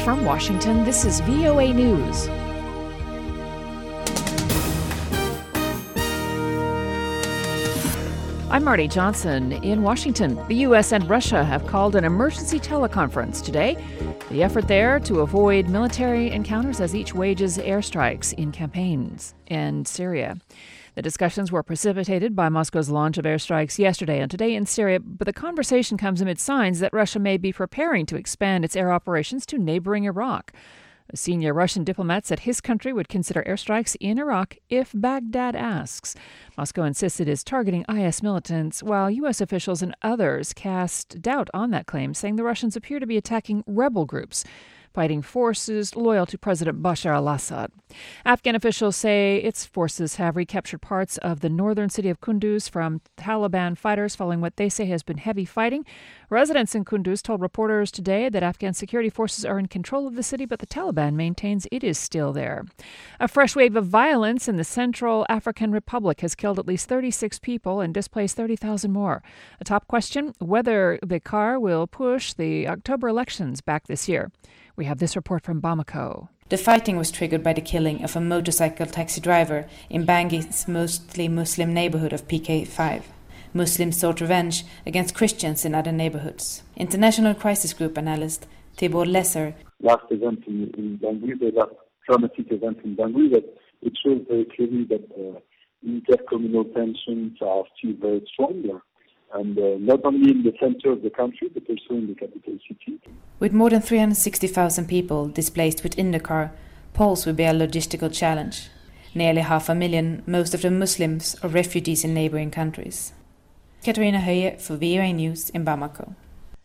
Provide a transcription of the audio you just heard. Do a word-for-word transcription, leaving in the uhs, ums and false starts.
From Washington, this is V O A News. I'm Marty Johnson in Washington. The U S and Russia have called an emergency teleconference today. The effort there to avoid military encounters as each wages airstrikes in campaigns in Syria. The discussions were precipitated by Moscow's launch of airstrikes yesterday and today in Syria, but the conversation comes amid signs that Russia may be preparing to expand its air operations to neighboring Iraq. A senior Russian diplomat said his country would consider airstrikes in Iraq if Baghdad asks. Moscow insists it is targeting I S militants, while U S officials and others cast doubt on that claim, saying the Russians appear to be attacking rebel groups fighting forces loyal to President Bashar al-Assad. Afghan officials say its forces have recaptured parts of the northern city of Kunduz from Taliban fighters following what they say has been heavy fighting. Residents in Kunduz told reporters today that Afghan security forces are in control of the city, but the Taliban maintains it is still there. A fresh wave of violence in the Central African Republic has killed at least thirty-six people and displaced thirty thousand more. A top question, whether the C A R will push the October elections back this year. We have this report from Bamako. The fighting was triggered by the killing of a motorcycle taxi driver in Bangi's mostly Muslim neighborhood of P K five. Muslims sought revenge against Christians in other neighborhoods. International Crisis Group analyst Tibor Lesser. Last event in, in Bangui, the last dramatic event in Bangui, that it shows very clearly that uh, intercommunal tensions are still very strong there. And uh, not only in the center of the country, but also in the capital city. With more than three hundred sixty thousand people displaced within the C A R, polls will be a logistical challenge. Nearly half a million, most of them Muslims, are refugees in neighboring countries. Katarina Höje for V O A News in Bamako.